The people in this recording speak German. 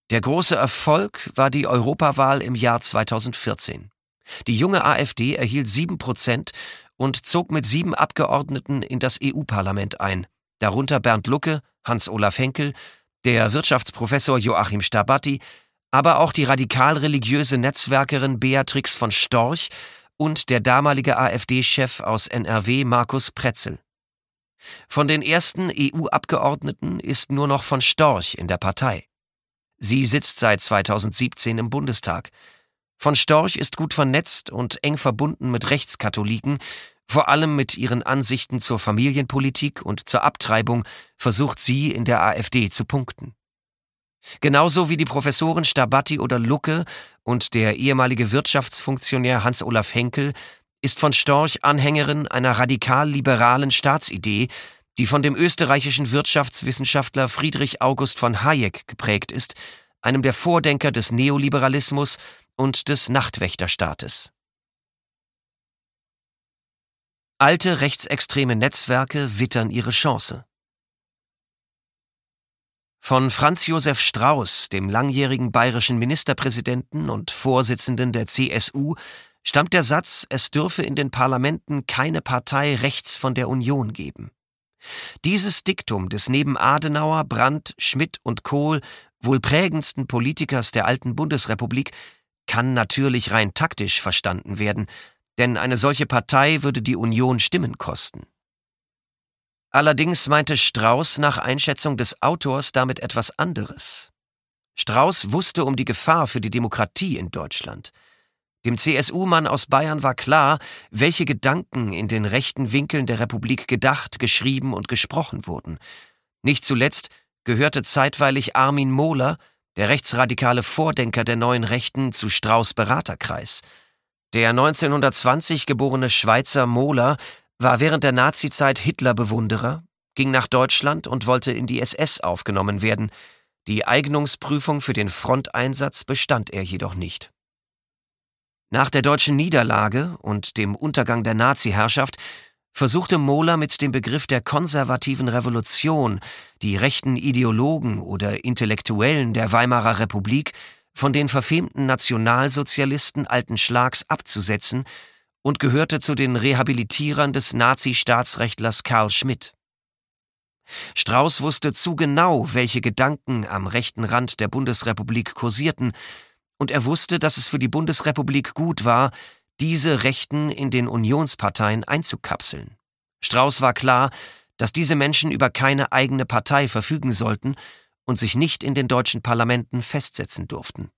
Der große Erfolg war die Europawahl im Jahr 2014. Die junge AfD erhielt 7% und zog mit 7 Abgeordneten in das EU-Parlament ein, darunter Bernd Lucke, Hans-Olaf Henkel, der Wirtschaftsprofessor Joachim Starbatti, aber auch die radikal-religiöse Netzwerkerin Beatrix von Storch und der damalige AfD-Chef aus NRW Markus Pretzel. Von den ersten EU-Abgeordneten ist nur noch von Storch in der Partei. Sie sitzt seit 2017 im Bundestag. Von Storch ist gut vernetzt und eng verbunden mit Rechtskatholiken, vor allem mit ihren Ansichten zur Familienpolitik und zur Abtreibung versucht sie in der AfD zu punkten. Genauso wie die Professoren Starbatti oder Lucke und der ehemalige Wirtschaftsfunktionär Hans-Olaf Henkel ist von Storch Anhängerin einer radikal-liberalen Staatsidee, die von dem österreichischen Wirtschaftswissenschaftler Friedrich August von Hayek geprägt ist, einem der Vordenker des Neoliberalismus und des Nachtwächterstaates. Alte rechtsextreme Netzwerke wittern ihre Chance. Von Franz Josef Strauß, dem langjährigen bayerischen Ministerpräsidenten und Vorsitzenden der CSU, stammt der Satz, es dürfe in den Parlamenten keine Partei rechts von der Union geben. Dieses Diktum des neben Adenauer, Brandt, Schmidt und Kohl wohl prägendsten Politikers der alten Bundesrepublik kann natürlich rein taktisch verstanden werden, denn eine solche Partei würde die Union Stimmen kosten. Allerdings meinte Strauß nach Einschätzung des Autors damit etwas anderes. Strauß wusste um die Gefahr für die Demokratie in Deutschland. Dem CSU-Mann aus Bayern war klar, welche Gedanken in den rechten Winkeln der Republik gedacht, geschrieben und gesprochen wurden. Nicht zuletzt gehörte zeitweilig Armin Mohler, der rechtsradikale Vordenker der neuen Rechten, zu Strauß' Beraterkreis. Der 1920 geborene Schweizer Mohler war während der Nazizeit Hitler-Bewunderer, ging nach Deutschland und wollte in die SS aufgenommen werden. Die Eignungsprüfung für den Fronteinsatz bestand er jedoch nicht. Nach der deutschen Niederlage und dem Untergang der Nazi-Herrschaft versuchte Mohler mit dem Begriff der konservativen Revolution die rechten Ideologen oder Intellektuellen der Weimarer Republik von den verfemten Nationalsozialisten alten Schlags abzusetzen und gehörte zu den Rehabilitierern des Nazi-Staatsrechtlers Carl Schmitt. Strauß wusste zu genau, welche Gedanken am rechten Rand der Bundesrepublik kursierten, und er wusste, dass es für die Bundesrepublik gut war, diese Rechten in den Unionsparteien einzukapseln. Strauß war klar, dass diese Menschen über keine eigene Partei verfügen sollten und sich nicht in den deutschen Parlamenten festsetzen durften.